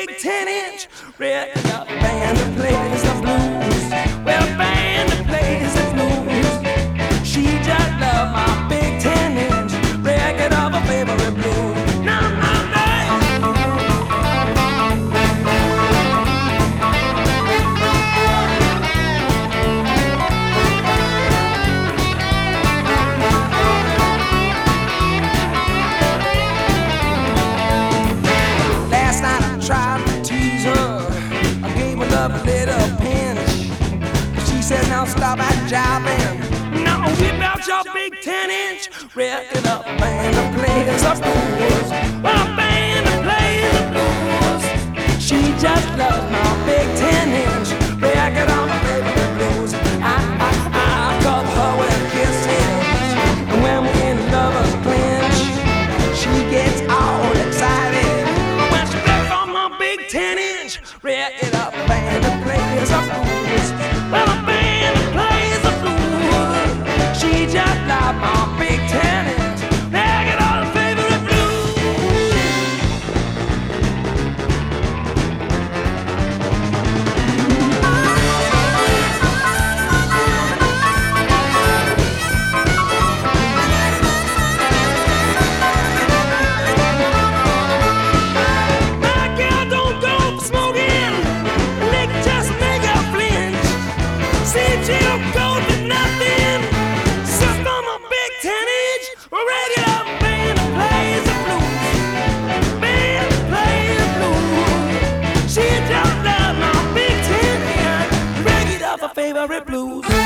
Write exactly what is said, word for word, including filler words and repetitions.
big ten inch record up, band that plays the blues. Well, a band that plays the blues. She just loved my big ten inch record of her favorite blues. No, no, no. Last night I tried to tease her. I gave her love a little pinch. She said, now stop that jiving. No, whip out your big ten inch record up, band that plays the blues. Well, a band that plays the blues. She just loves my big ten inch record on my favorite blues. I, I, I cover her with kisses, and when we're in lovers clinch, she gets all excited when she plays on my big ten inch record up, band that plays the blues. Well, a band that plays the blues. She just loves my big ten inch record on her favorite blues. My girl don't go for smoking, lick just make her flinch. See, she don't go to nothing, just on my big ten inch regular band that plays the blues. Band that plays the blues. She just loves my big ten inch regular of her favorite blues.